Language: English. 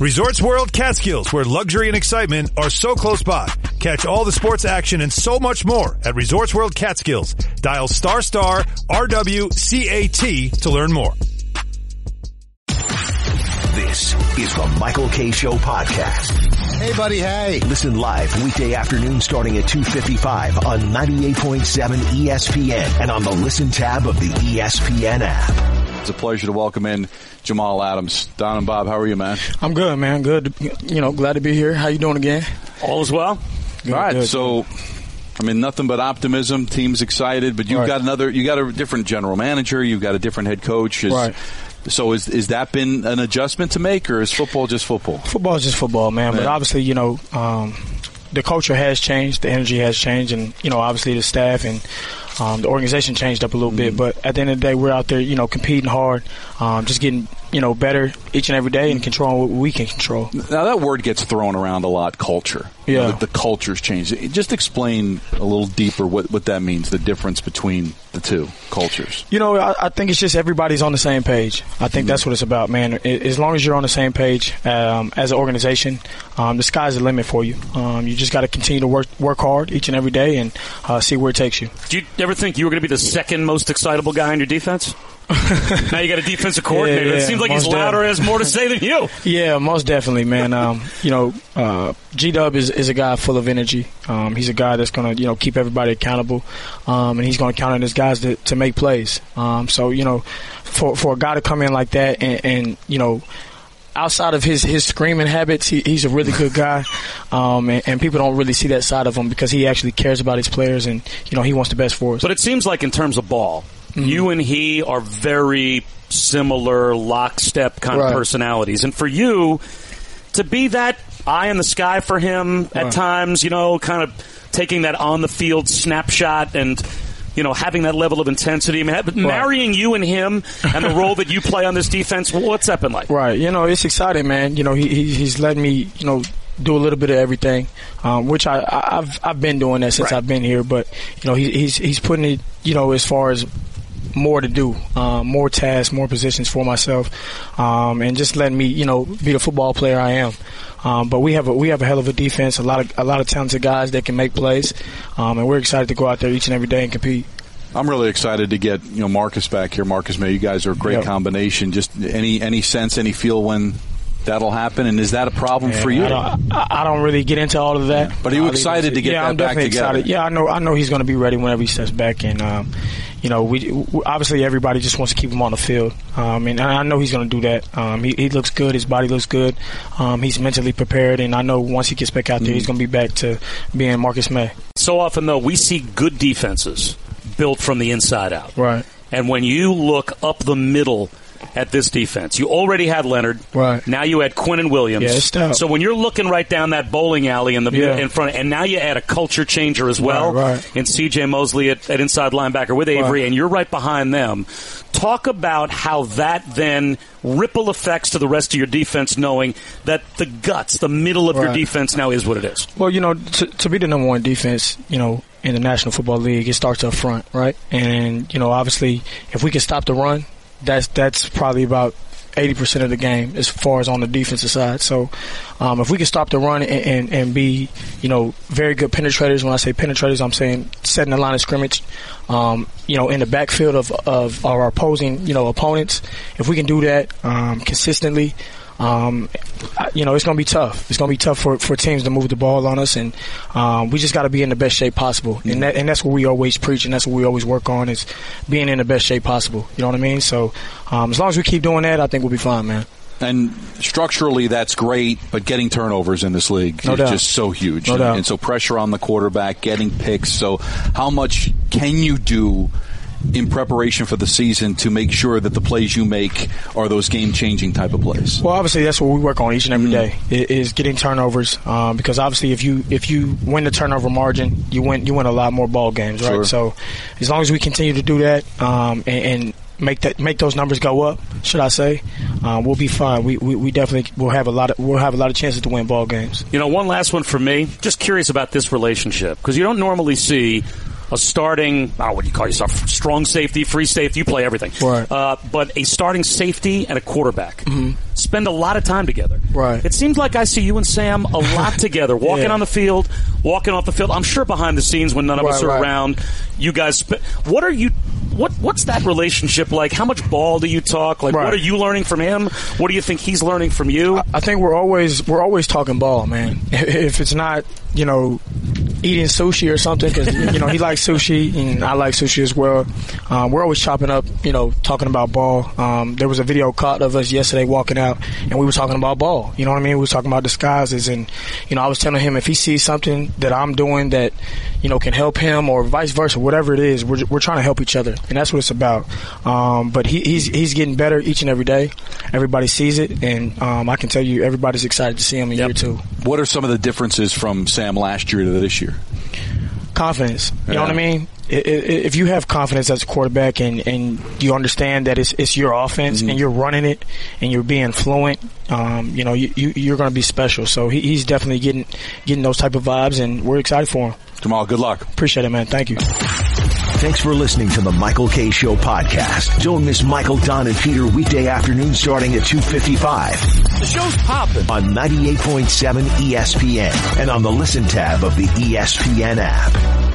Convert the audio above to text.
Resorts World Catskills, where luxury and excitement are so close by. Catch all the sports action and so much more at Resorts World Catskills. Dial *RWCAT to learn more. This is the Michael Kay Show podcast. Hey, buddy, hey. Listen live weekday afternoon starting at 2:55 on 98.7 ESPN and on the Listen tab of the ESPN app. It's a pleasure to welcome in Jamal Adams. Don and Bob, how are you, man? I'm good, man. Good. Glad to be here. How you doing again? All is well. Good, all right. Good. So, nothing but optimism. Team's excited, but you've got a different general manager. You've got a different head coach. Right. So is that been an adjustment to make, or is football just football? Football is just football, man. But obviously, the culture has changed, the energy has changed, and obviously the staff and the organization changed up a little bit. But at the end of the day, we're out there, competing hard, just getting better each and every day and controlling what we can control. Now that word gets thrown around a lot, culture. Yeah. The culture's changed. Just explain a little deeper what that means, the difference between the two cultures. I think it's just everybody's on the same page. I think that's what it's about, man. As long as you're on the same page as an organization, the sky's the limit for you. You just got to continue to work hard each and every day and see where it takes you. Do you ever think you were going to be the second most excitable guy on your defense? Now you got a defensive coordinator. Yeah, it seems like he's louder, has more to say than you. Yeah, most definitely, man. G-Dub is a guy full of energy. He's a guy that's going to, keep everybody accountable, and he's going to count on his guys to make plays. So, for a guy to come in like that and outside of his screaming habits, he's a really good guy, and people don't really see that side of him because he actually cares about his players and, he wants the best for us. But it seems like in terms of ball, you and he are very similar, lockstep kind of personalities. And for you to be that eye in the sky for him at times, kind of taking that on-the-field snapshot and, having that level of intensity. Marrying you and him and the role that you play on this defense, what's that been like? Right. It's exciting, man. He's letting me, do a little bit of everything, which I've been doing that since I've been here. But, he's putting it, as far as more to do, more tasks, more positions for myself, and just letting me, be the football player I am. But we have a hell of a defense, a lot of talented guys that can make plays, and we're excited to go out there each and every day and compete. I'm really excited to get Marcus back here. Marcus May, you guys are a great combination. Just any sense, any feel when that'll happen, and is that a problem for you? I don't really get into all of that. But are you excited to get that back together? Excited. Yeah, I know he's going to be ready whenever he steps back, and we obviously everybody just wants to keep him on the field, and I know he's going to do that. He looks good, his body looks good, he's mentally prepared, and I know once he gets back out there, he's going to be back to being Marcus May. So often, though, we see good defenses built from the inside out. Right. And when you look up the middle at this defense, you already had Leonard. Right. Now you had Quinnen Williams. Yeah, it's tough. So when you're looking right down that bowling alley in front, and now you add a culture changer as well in C.J. Mosley at inside linebacker with Avery, and you're right behind them. Talk about how that then ripple effects to the rest of your defense, knowing that the guts, the middle of your defense now is what it is. Well, to be the number one defense, in the National Football League, it starts up front, right? And, obviously, if we can stop the run, that's probably about 80% of the game as far as on the defensive side. So if we can stop the run and be, very good penetrators, when I say penetrators, I'm saying setting the line of scrimmage, in the backfield of our opposing, opponents, if we can do that consistently, it's going to be tough. It's going to be tough for teams to move the ball on us, and we just got to be in the best shape possible. And that's what we always preach, and that's what we always work on, is being in the best shape possible. You know what I mean? So as long as we keep doing that, I think we'll be fine, man. And structurally, that's great, but getting turnovers in this league is just so huge. No doubt. And so pressure on the quarterback, getting picks. So how much can you do in preparation for the season to make sure that the plays you make are those game-changing type of plays? Well, obviously, that's what we work on each and every day, is getting turnovers. Because obviously, if you win the turnover margin, you win a lot more ball games, right? Sure. So as long as we continue to do that and make those numbers go up, should I say, we'll be fine. We definitely will have a lot of chances to win ball games. One last one for me. Just curious about this relationship, because you don't normally see a starting, what do you call yourself, strong safety, free safety, you play everything. Right. But a starting safety and a quarterback spend a lot of time together. Right. It seems like I see you and Sam a lot together, walking on the field, walking off the field. I'm sure behind the scenes when none of us are around, you guys what's that relationship like? How much ball do you talk? Like, what are you learning from him? What do you think he's learning from you? I think we're always talking ball, man. If it's not, eating sushi or something, because, he likes sushi and I like sushi as well. We're always chopping up, talking about ball. There was a video caught of us yesterday walking out, and we were talking about ball. You know what I mean? We were talking about disguises, and, I was telling him if he sees something that I'm doing that, can help him or vice versa, whatever it is, we're trying to help each other, and that's what it's about. But he's getting better each and every day. Everybody sees it, and I can tell you everybody's excited to see him in year 2. What are some of the differences from Sam last year to this year? Confidence. You know what I mean? If you have confidence as a quarterback and you understand that it's your offense and you're running it and you're being fluent, you're going to be special. So he's definitely getting those type of vibes, and we're excited for him. Jamal, good luck. Appreciate it, man. Thank you. Thanks for listening to the Michael Kay Show podcast. Don't miss Michael, Don, and Peter weekday afternoon starting at 2:55. The show's popping on 98.7 ESPN and on the Listen tab of the ESPN app.